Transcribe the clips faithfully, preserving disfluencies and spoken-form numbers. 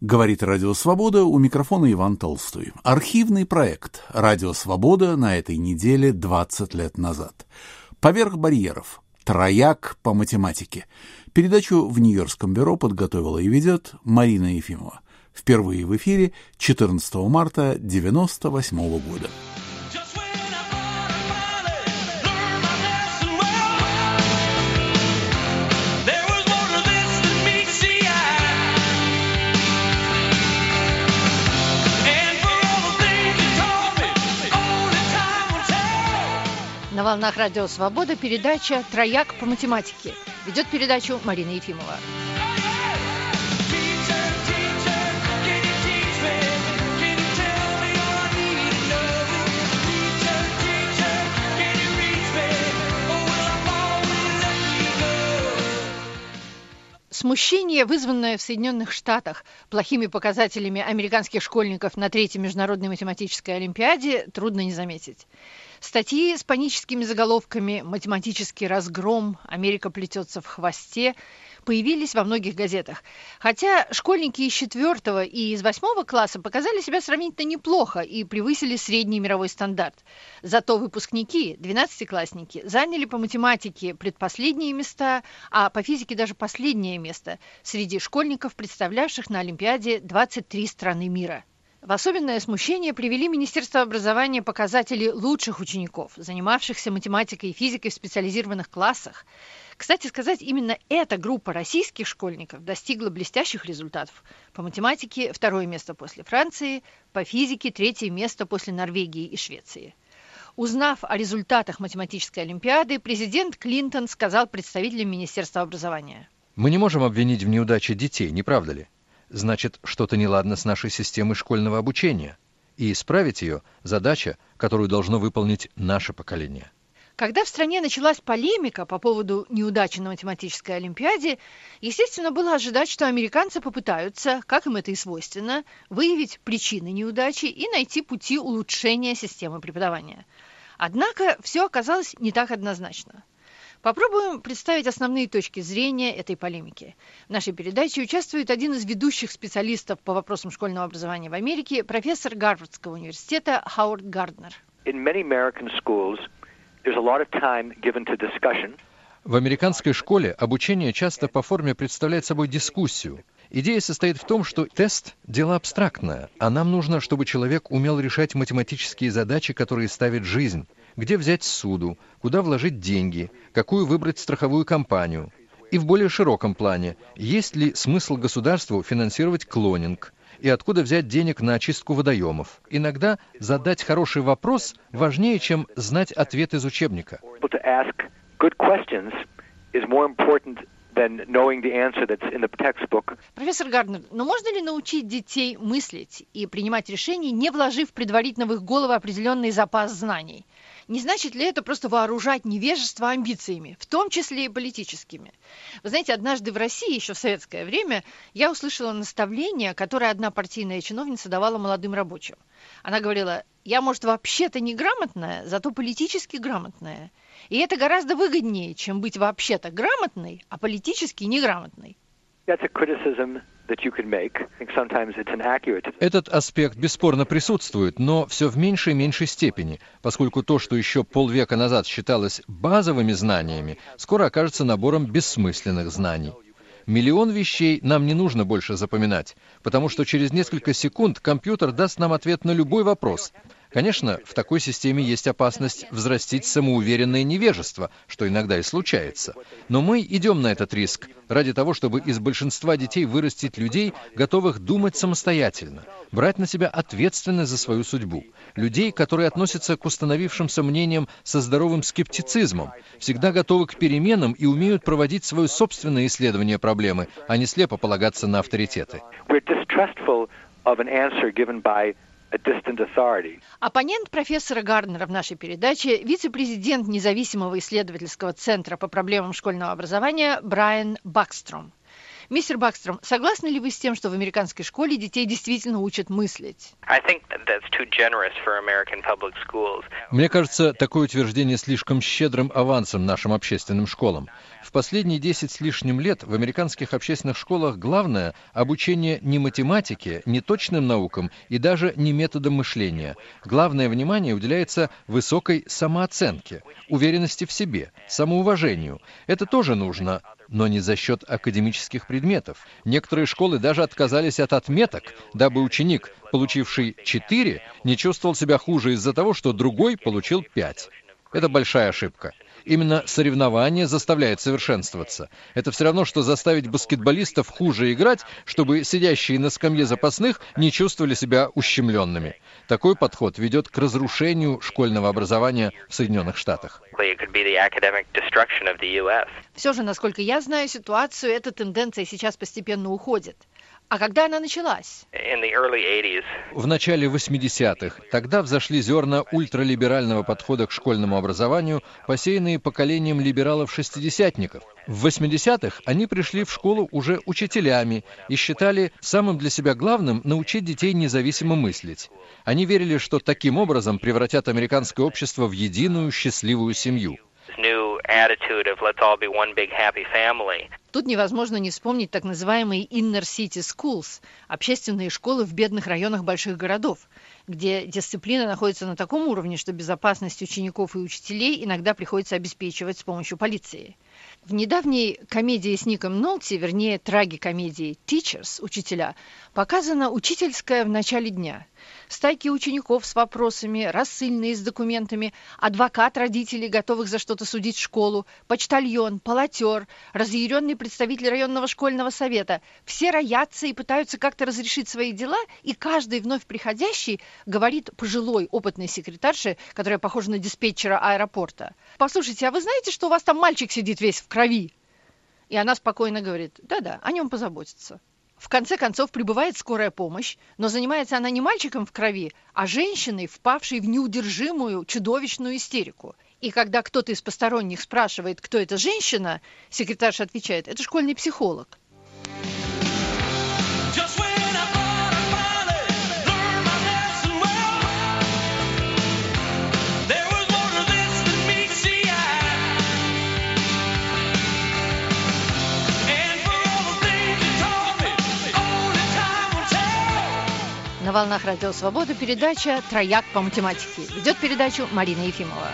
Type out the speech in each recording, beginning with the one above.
Говорит Радио Свобода, у микрофона Иван Толстой. Архивный проект «Радио Свобода» на этой неделе двадцать лет назад. «Поверх барьеров. Трояк по математике». Передачу в Нью-Йоркском бюро подготовила и ведет Марина Ефимова. Впервые в эфире четырнадцатого марта девяносто восьмого года. На волнах Радио Свобода передача «Трояк по математике». Ведет передачу Марина Ефимова. Смущение, вызванное в Соединенных Штатах плохими показателями американских школьников на Третьей международной математической олимпиаде, трудно не заметить. Статьи с паническими заголовками «Математический разгром», «Америка плетется в хвосте» появились во многих газетах. Хотя школьники из четвертого и из восьмого класса показали себя сравнительно неплохо и превысили средний мировой стандарт. Зато выпускники, двенадцатиклассники, заняли по математике предпоследние места, а по физике даже последнее место среди школьников, представлявших на Олимпиаде двадцать три страны мира. В особенное смущение привели Министерство образования показатели лучших учеников, занимавшихся математикой и физикой в специализированных классах. Кстати сказать, именно эта группа российских школьников достигла блестящих результатов. По математике второе место после Франции, по физике третье место после Норвегии и Швеции. Узнав о результатах математической олимпиады, президент Клинтон сказал представителям Министерства образования: «Мы не можем обвинить в неудаче детей, не правда ли? Значит, что-то неладно с нашей системой школьного обучения. И исправить ее – задача, которую должно выполнить наше поколение». Когда в стране началась полемика по поводу неудачи на математической олимпиаде, естественно, было ожидать, что американцы попытаются, как им это и свойственно, выявить причины неудачи и найти пути улучшения системы преподавания. Однако все оказалось не так однозначно. Попробуем представить основные точки зрения этой полемики. В нашей передаче участвует один из ведущих специалистов по вопросам школьного образования в Америке, профессор Гарвардского университета Хауард Гарднер. В американской школе обучение часто по форме представляет собой дискуссию. Идея состоит в том, что тест – дело абстрактное, а нам нужно, чтобы человек умел решать математические задачи, которые ставит жизнь. Где взять ссуду, куда вложить деньги, какую выбрать страховую компанию. И в более широком плане, есть ли смысл государству финансировать клонинг, и откуда взять денег на очистку водоемов. Иногда задать хороший вопрос важнее, чем знать ответ из учебника. Профессор Гарднер, но можно ли научить детей мыслить и принимать решения, не вложив предварительно в их головы определенный запас знаний? Не значит ли это просто вооружать невежество амбициями, в том числе и политическими? Вы знаете, однажды в России, еще в советское время, я услышала наставление, которое одна партийная чиновница давала молодым рабочим. Она говорила: «Я, может, вообще-то неграмотная, зато политически грамотная. И это гораздо выгоднее, чем быть вообще-то грамотной, а политически неграмотной». Этот аспект бесспорно присутствует, но все в меньшей и меньшей степени, поскольку то, что еще полвека назад считалось базовыми знаниями, скоро окажется набором бессмысленных знаний. Миллион вещей нам не нужно больше запоминать, потому что через несколько секунд компьютер даст нам ответ на любой вопрос. Конечно, в такой системе есть опасность взрастить самоуверенное невежество, что иногда и случается. Но мы идем на этот риск ради того, чтобы из большинства детей вырастить людей, готовых думать самостоятельно, брать на себя ответственность за свою судьбу. Людей, которые относятся к установившимся мнениям со здоровым скептицизмом, всегда готовы к переменам и умеют проводить свое собственное исследование проблемы, а не слепо полагаться на авторитеты. Оппонент профессора Гарднера в нашей передаче – вице-президент независимого исследовательского центра по проблемам школьного образования Брайан Бакстром. Мистер Бакстром, согласны ли вы с тем, что в американской школе детей действительно учат мыслить? Мне кажется, такое утверждение слишком щедрым авансом нашим общественным школам. В последние десять с лишним лет в американских общественных школах главное – обучение не математике, не точным наукам и даже не методам мышления. Главное внимание уделяется высокой самооценке, уверенности в себе, самоуважению. Это тоже нужно, но не за счет академических предметов. Некоторые школы даже отказались от отметок, дабы ученик, получивший четыре, не чувствовал себя хуже из-за того, что другой получил пять. Это большая ошибка. Именно соревнование заставляет совершенствоваться. Это все равно, что заставить баскетболистов хуже играть, чтобы сидящие на скамье запасных не чувствовали себя ущемленными. Такой подход ведет к разрушению школьного образования в Соединенных Штатах. Все же, насколько я знаю ситуацию, эта тенденция сейчас постепенно уходит. А когда она началась? В начале восьмидесятых. Тогда взошли зерна ультралиберального подхода к школьному образованию, посеянные поколением либералов-шестидесятников. В восьмидесятых они пришли в школу уже учителями и считали самым для себя главным научить детей независимо мыслить. Они верили, что таким образом превратят американское общество в единую счастливую семью. Тут невозможно не вспомнить так называемые Inner City Schools – общественные школы в бедных районах больших городов, где дисциплина находится на таком уровне, что безопасность учеников и учителей иногда приходится обеспечивать с помощью полиции. В недавней комедии с Ником Нолти, вернее трагикомедии «Teachers» – «Учителя», показана учительская в начале дня. Стайки учеников с вопросами, рассыльные с документами, адвокат родителей, готовых за что-то судить школу, почтальон, полотер, разъяренный представитель районного школьного совета. Все роятся и пытаются как-то разрешить свои дела, и каждый вновь приходящий говорит пожилой опытной секретарше, которая похожа на диспетчера аэропорта: «Послушайте, а вы знаете, что у вас там мальчик сидит весь в крови?» И она спокойно говорит: «Да-да, о нем позаботятся». В конце концов прибывает скорая помощь, но занимается она не мальчиком в крови, а женщиной, впавшей в неудержимую чудовищную истерику. И когда кто-то из посторонних спрашивает, кто эта женщина, секретарша отвечает: «Это школьный психолог». На волнах Радио Свобода передача «Трояк по математике». Ведет передачу Марина Ефимова.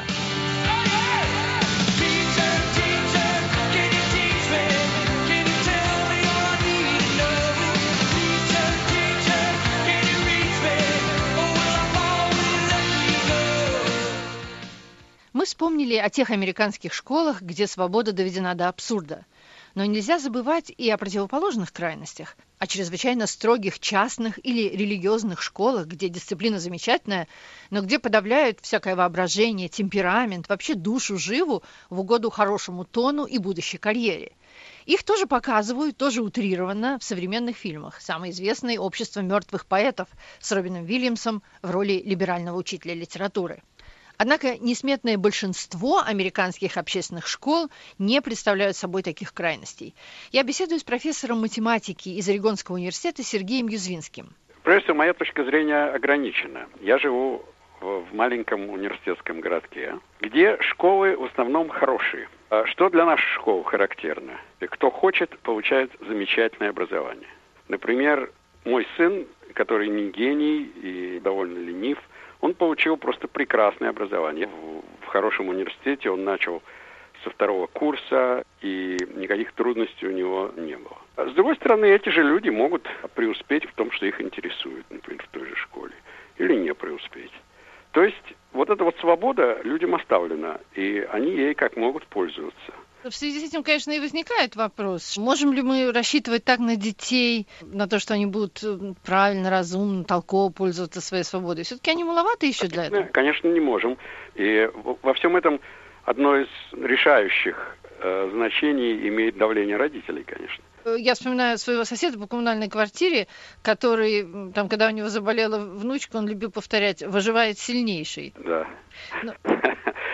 Мы вспомнили о тех американских школах, где свобода доведена до абсурда. Но нельзя забывать и о противоположных крайностях, о чрезвычайно строгих частных или религиозных школах, где дисциплина замечательная, но где подавляют всякое воображение, темперамент, вообще душу живу в угоду хорошему тону и будущей карьере. Их тоже показывают, тоже утрированно в современных фильмах. Самое известное «Общество мертвых поэтов» с Робином Уильямсом в роли либерального учителя литературы. Однако несметное большинство американских общественных школ не представляют собой таких крайностей. Я беседую с профессором математики из Орегонского университета Сергеем Юзвинским. Прежде всего, моя точка зрения ограничена. Я живу в маленьком университетском городке, где школы в основном хорошие. Что для наших школ характерно? Кто хочет, получает замечательное образование. Например, мой сын, который не гений и довольно ленив, он получил просто прекрасное образование. В, в хорошем университете он начал со второго курса, и никаких трудностей у него не было. А с другой стороны, эти же люди могут преуспеть в том, что их интересует, например, в той же школе, или не преуспеть. То есть вот эта вот свобода людям оставлена, и они ей как могут пользоваться. В связи с этим, конечно, и возникает вопрос, можем ли мы рассчитывать так на детей, на то, что они будут правильно, разумно, толково пользоваться своей свободой? Все-таки они маловаты еще для этого? Конечно, не можем. И во всем этом одно из решающих э, значений имеет давление родителей, конечно. Я вспоминаю своего соседа по коммунальной квартире, который, там, когда у него заболела внучка, он любил повторять: «Выживает сильнейший». Да. Но...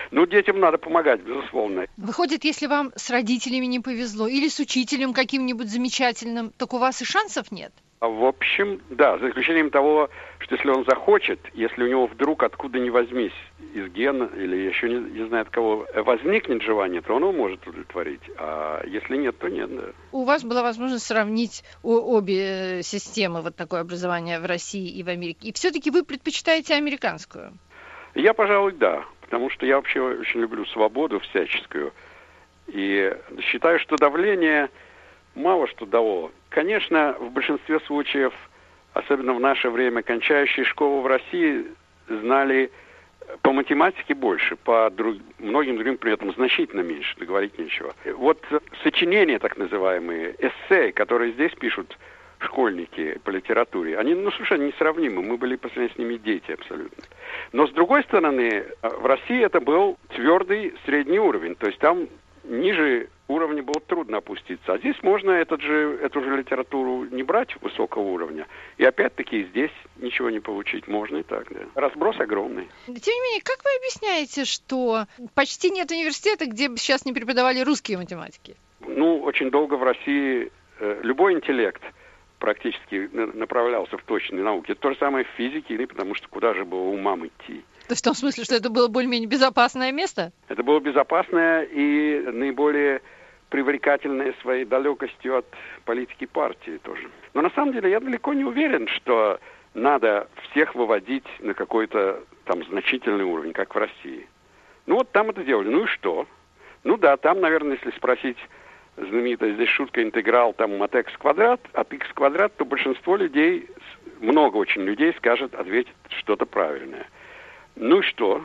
Ну, детям надо помогать, безусловно. Выходит, если вам с родителями не повезло или с учителем каким-нибудь замечательным, так у вас и шансов нет? В общем, да, за исключением того, что если он захочет, если у него вдруг откуда ни возьмись, из гена или еще не, не знаю от кого, возникнет желание, то он его может удовлетворить. А если нет, то нет, да. У вас была возможность сравнить обе системы, вот такое образование в России и в Америке. И все-таки вы предпочитаете американскую? Я, пожалуй, да. Потому что я вообще очень люблю свободу всяческую. И считаю, что давление мало что дало. Конечно, в большинстве случаев, особенно в наше время, кончающие школу в России знали по математике больше, по друг... многим другим предметам значительно меньше, договорить нечего. Вот сочинения, так называемые, эссе, которые здесь пишут школьники по литературе, они, ну, совершенно несравнимы. Мы были по сравнению с ними дети абсолютно. Но, с другой стороны, в России это был твердый средний уровень. То есть там ниже уровня было трудно опуститься. А здесь можно этот же, эту же литературу не брать высокого уровня. И опять-таки здесь ничего не получить можно и так, да. Разброс огромный. Тем не менее, как вы объясняете, что почти нет университета, где бы сейчас не преподавали русские математики? Ну, очень долго в России э, любой интеллект практически направлялся в точные науки. Это то же самое в физике, потому что куда же было умам идти? То есть в том смысле, что это было более-менее безопасное место? Это было безопасное и наиболее привлекательное своей далекостью от политики партии тоже. Но на самом деле я далеко не уверен, что надо всех выводить на какой-то там значительный уровень, как в России. Ну вот там это делали. Ну и что? Ну да, там, наверное, если спросить знаменитая здесь шутка интеграл там от x квадрат, от x квадрат, то большинство людей, много очень людей скажет, ответит что-то правильное. Ну и что?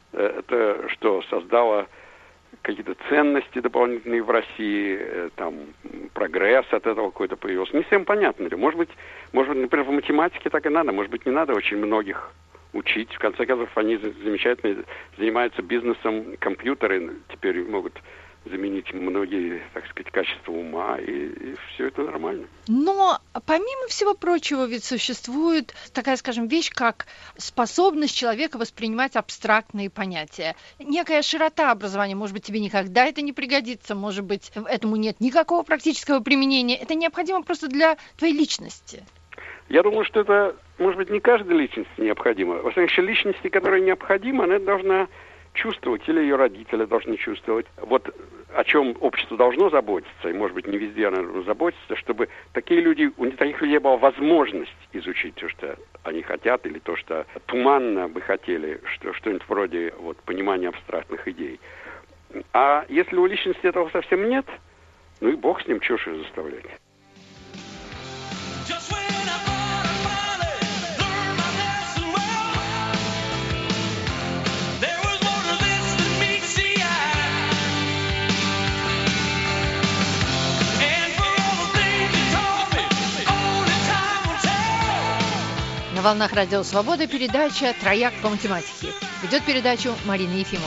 Это что, создало какие-то ценности дополнительные в России, там, прогресс от этого какой-то появился. Не всем понятно. Может быть, может быть, например, в математике так и надо, может быть, не надо очень многих учить. В конце концов, они замечательно занимаются бизнесом, компьютеры теперь могут заменить многие, так сказать, качества ума, и, и все это нормально. Но, помимо всего прочего, ведь существует такая, скажем, вещь, как способность человека воспринимать абстрактные понятия. Некая широта образования, может быть, тебе никогда это не пригодится, может быть, этому нет никакого практического применения. Это необходимо просто для твоей личности. Я думаю, что это, может быть, не каждой личности необходимо. Во всяком случае, личности, которая необходима, она должна чувствовать, или ее родители должны чувствовать. Вот о чем общество должно заботиться, и, может быть, не везде оно должно заботиться, чтобы такие люди, у таких людей была возможность изучить то, что они хотят, или то, что туманно бы хотели, что, что-нибудь вроде вот, понимания абстрактных идей. А если у личности этого совсем нет, ну и бог с ним, чего же заставлять. На волнах Радио Свобода передача «Трояк по математике». Ведет передачу Марина Ефимова.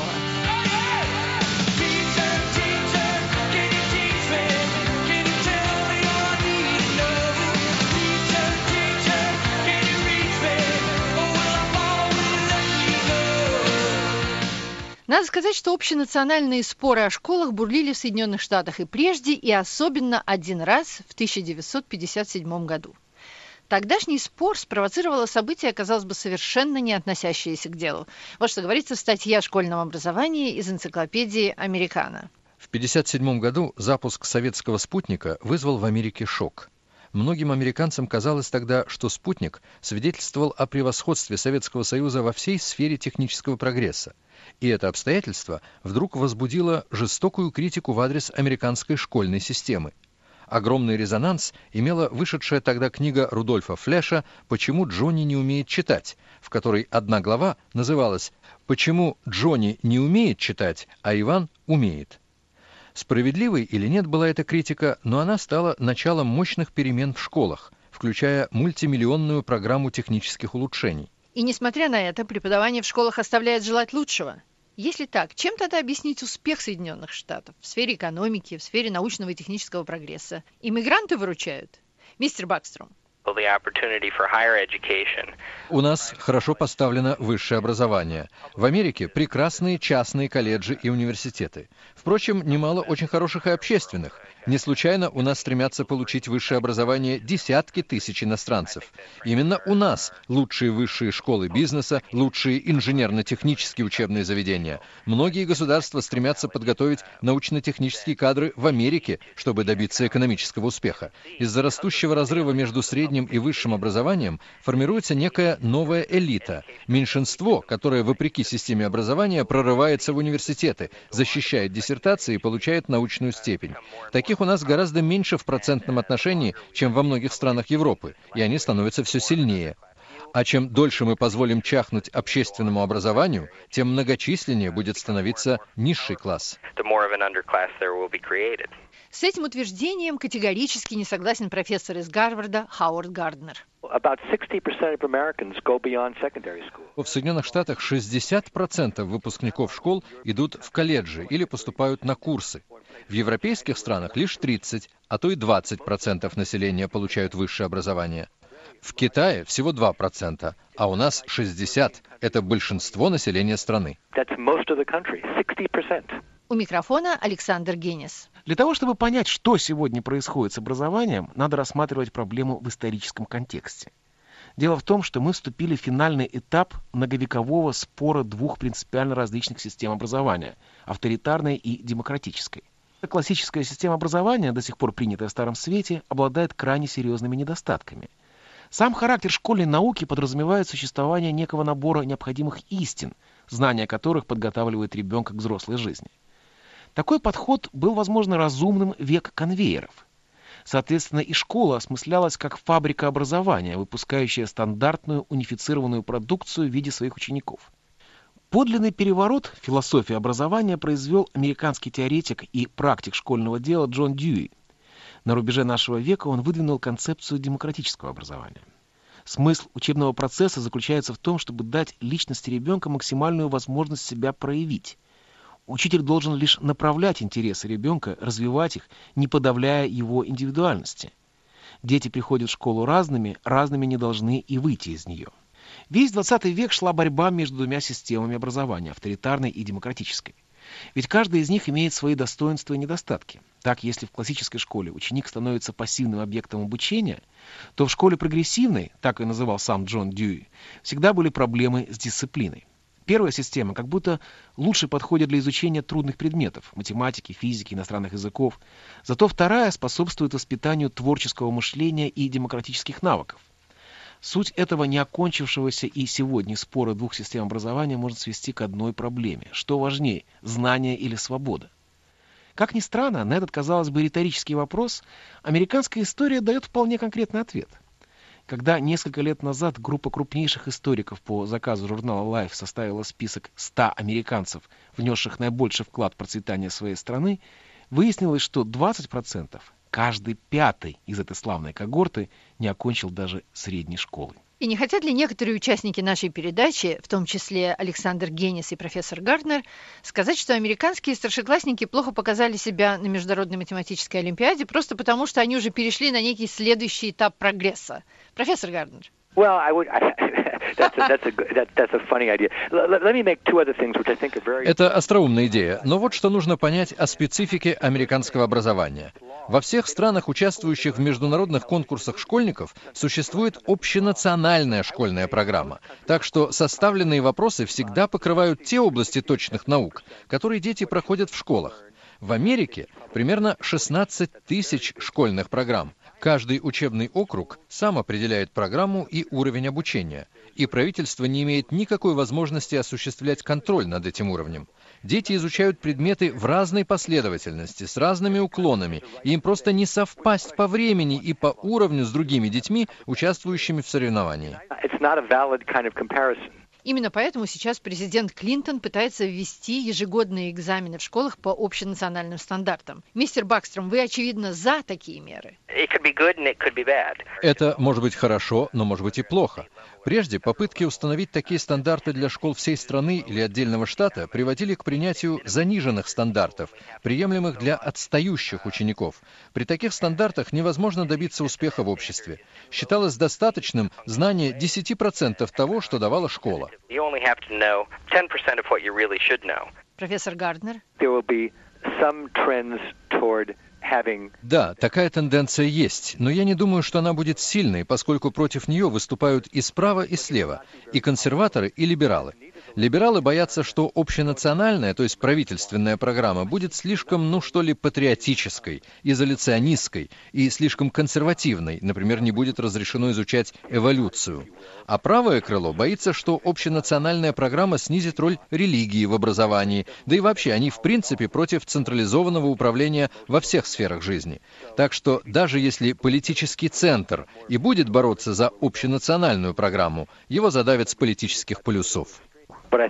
Надо сказать, что общенациональные споры о школах бурлили в Соединенных Штатах и прежде, и особенно один раз в тысяча девятьсот пятьдесят седьмом году. Тогдашний спор спровоцировало событие, казалось бы, совершенно не относящееся к делу. Вот что говорится в статье о школьном образовании из энциклопедии «Американо». В пятьдесят седьмом году запуск советского спутника вызвал в Америке шок. Многим американцам казалось тогда, что спутник свидетельствовал о превосходстве Советского Союза во всей сфере технического прогресса. И это обстоятельство вдруг возбудило жестокую критику в адрес американской школьной системы. Огромный резонанс имела вышедшая тогда книга Рудольфа Флеша «Почему Джонни не умеет читать», в которой одна глава называлась «Почему Джонни не умеет читать, а Иван умеет». Справедливой или нет была эта критика, но она стала началом мощных перемен в школах, включая мультимиллионную программу технических улучшений. И несмотря на это, преподавание в школах оставляет желать лучшего. Если так, чем тогда объяснить успех Соединенных Штатов в сфере экономики, в сфере научного и технического прогресса? Иммигранты выручают? Мистер Бакстром. У нас хорошо поставлено высшее образование. В Америке прекрасные частные колледжи и университеты. Впрочем, немало очень хороших и общественных. Не случайно у нас стремятся получить высшее образование десятки тысяч иностранцев. Именно у нас лучшие высшие школы бизнеса, лучшие инженерно-технические учебные заведения. Многие государства стремятся подготовить научно-технические кадры в Америке, чтобы добиться экономического успеха. Из-за растущего разрыва между средним и высшим образованием формируется некая новая элита. Меньшинство, которое, вопреки системе образования, прорывается в университеты, защищает диссертации и получает научную степень. Таких у нас гораздо меньше в процентном отношении, чем во многих странах Европы, и они становятся все сильнее. А чем дольше мы позволим чахнуть общественному образованию, тем многочисленнее будет становиться низший класс. С этим утверждением категорически не согласен профессор из Гарварда Хауард Гарднер. В Соединенных Штатах шестьдесят процентов выпускников школ идут в колледжи или поступают на курсы. В европейских странах лишь тридцать, а то и двадцать процентов населения получают высшее образование. В Китае всего два процента, а у нас шестьдесят процентов. Это большинство населения страны. У микрофона Александр Генис. Для того, чтобы понять, что сегодня происходит с образованием, надо рассматривать проблему в историческом контексте. Дело в том, что мы вступили в финальный этап многовекового спора двух принципиально различных систем образования – авторитарной и демократической. Классическая система образования, до сих пор принятая в Старом Свете, обладает крайне серьезными недостатками. Сам характер школьной науки подразумевает существование некого набора необходимых истин, знания которых подготавливает ребенка к взрослой жизни. Такой подход был, возможно, разумным в век конвейеров. Соответственно, и школа осмыслялась как фабрика образования, выпускающая стандартную унифицированную продукцию в виде своих учеников. Подлинный переворот в философии образования произвел американский теоретик и практик школьного дела Джон Дьюи. На рубеже нашего века он выдвинул концепцию демократического образования. Смысл учебного процесса заключается в том, чтобы дать личности ребенка максимальную возможность себя проявить. Учитель должен лишь направлять интересы ребенка, развивать их, не подавляя его индивидуальности. Дети приходят в школу разными, разными не должны и выйти из нее. Весь двадцатый век шла борьба между двумя системами образования, авторитарной и демократической. Ведь каждая из них имеет свои достоинства и недостатки. Так, если в классической школе ученик становится пассивным объектом обучения, то в школе прогрессивной, так и называл сам Джон Дьюи, всегда были проблемы с дисциплиной. Первая система как будто лучше подходит для изучения трудных предметов – математики, физики, иностранных языков. Зато вторая способствует воспитанию творческого мышления и демократических навыков. Суть этого неокончившегося и сегодня спора двух систем образования можно свести к одной проблеме. Что важнее – знание или свобода? Как ни странно, на этот, казалось бы, риторический вопрос американская история дает вполне конкретный ответ. Когда несколько лет назад группа крупнейших историков по заказу журнала Life составила список ста американцев, внесших наибольший вклад в процветание своей страны, выяснилось, что двадцать процентов, каждый пятый из этой славной когорты, не окончил даже средней школы. И не хотят ли некоторые участники нашей передачи, в том числе Александр Генис и профессор Гарднер, сказать, что американские старшеклассники плохо показали себя на Международной математической олимпиаде просто потому, что они уже перешли на некий следующий этап прогресса? Профессор Гарднер. Well, I would. I, that's a, that's a that, that's a funny idea. Let, let me make two other things, which I think are very. Это остроумная идея, но вот что нужно понять о специфике американского образования. Во всех странах, участвующих в международных конкурсах школьников, существует общенациональная школьная программа. Так что составленные вопросы всегда покрывают те области точных наук, которые дети проходят в школах. В Америке примерно шестнадцать тысяч школьных программ. Каждый учебный округ сам определяет программу и уровень обучения, и правительство не имеет никакой возможности осуществлять контроль над этим уровнем. Дети изучают предметы в разной последовательности, с разными уклонами, и им просто не совпасть по времени и по уровню с другими детьми, участвующими в соревновании. Именно поэтому сейчас президент Клинтон пытается ввести ежегодные экзамены в школах по общенациональным стандартам. Мистер Бакстром, вы, очевидно, за такие меры. Это может быть хорошо, но может быть и плохо. Прежде попытки установить такие стандарты для школ всей страны или отдельного штата приводили к принятию заниженных стандартов, приемлемых для отстающих учеников. При таких стандартах невозможно добиться успеха в обществе. Считалось достаточным знание десять процентов того, что давала школа. Профессор Гарднер. Да, такая тенденция есть, но я не думаю, что она будет сильной, поскольку против нее выступают и справа, и слева, и консерваторы, и либералы. Либералы боятся, что общенациональная, то есть правительственная программа будет слишком, ну что ли, патриотической, изоляционистской и слишком консервативной, например, не будет разрешено изучать эволюцию. А правое крыло боится, что общенациональная программа снизит роль религии в образовании, да и вообще они в принципе против централизованного управления во всех сферах жизни. Так что даже если политический центр и будет бороться за общенациональную программу, его задавят с политических полюсов. А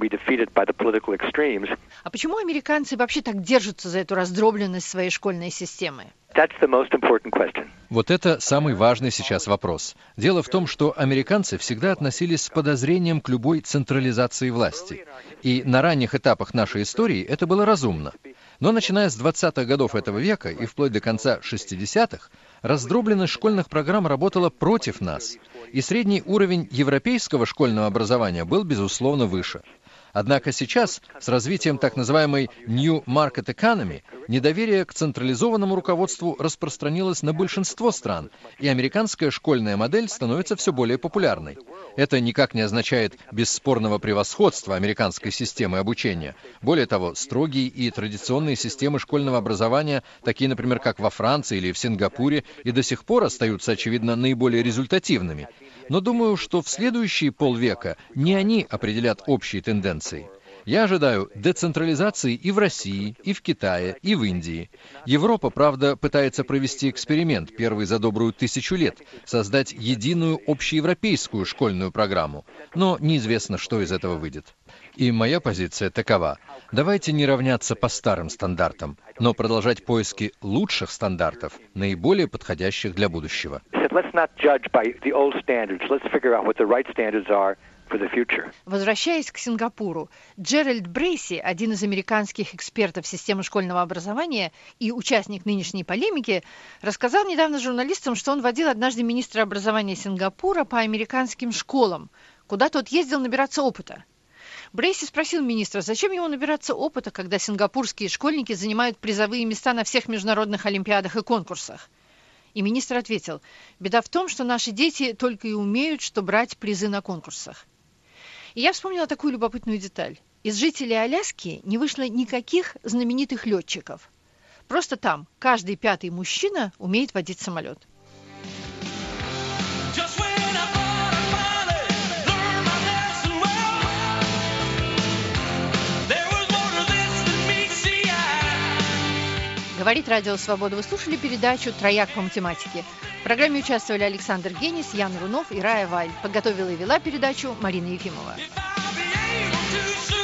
почему американцы вообще так держатся за эту раздробленность своей школьной системы? Вот это самый важный сейчас вопрос. Дело в том, что американцы всегда относились с подозрением к любой централизации власти. И на ранних этапах нашей истории это было разумно. Но начиная с двадцатых годов этого века и вплоть до конца шестидесятых, раздробленность школьных программ работала против нас. И средний уровень европейского школьного образования был, безусловно, выше. Однако сейчас, с развитием так называемой New Market Economy, недоверие к централизованному руководству распространилось на большинство стран, и американская школьная модель становится все более популярной. Это никак не означает бесспорного превосходства американской системы обучения. Более того, строгие и традиционные системы школьного образования, такие, например, как во Франции или в Сингапуре, и до сих пор остаются, очевидно, наиболее результативными. Но думаю, что в следующие полвека не они определят общие тенденции. Я ожидаю децентрализации и в России, и в Китае, и в Индии. Европа, правда, пытается провести эксперимент, первый за добрую тысячу лет, создать единую общеевропейскую школьную программу. Но неизвестно, что из этого выйдет. И моя позиция такова. Давайте не равняться по старым стандартам, но продолжать поиски лучших стандартов, наиболее подходящих для будущего. Возвращаясь к Сингапуру, Джеральд Брейси, один из американских экспертов системы школьного образования и участник нынешней полемики, рассказал недавно журналистам, что он водил однажды министра образования Сингапура по американским школам, куда тот ездил набираться опыта. Брейси спросил министра, зачем ему набираться опыта, когда сингапурские школьники занимают призовые места на всех международных олимпиадах и конкурсах. И министр ответил, беда в том, что наши дети только и умеют, что брать призы на конкурсах. И я вспомнила такую любопытную деталь. Из жителей Аляски не вышло никаких знаменитых летчиков. Просто там каждый пятый мужчина умеет водить самолет. Говорит Радио Свобода. Вы слушали передачу «Трояк по математике». В программе участвовали Александр Генис, Ян Рунов и Рая Вайль. Подготовила и вела передачу Марина Ефимова.